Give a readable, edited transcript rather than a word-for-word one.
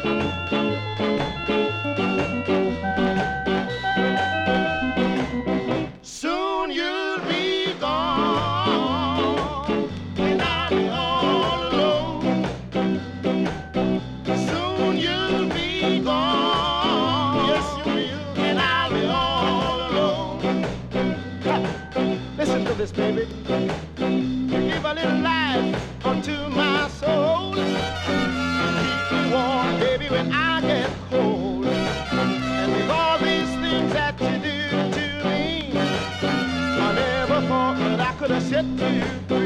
Soon you'll be gone, and I'll be all alone. Soon you'll be gone, yes you will, and I'll be all alone. Ha. Listen to this, baby. You give a little life unto my soul. Keep me warm, baby, when I get cold. And with all these things that you do to me, I never thought that I could have said to you.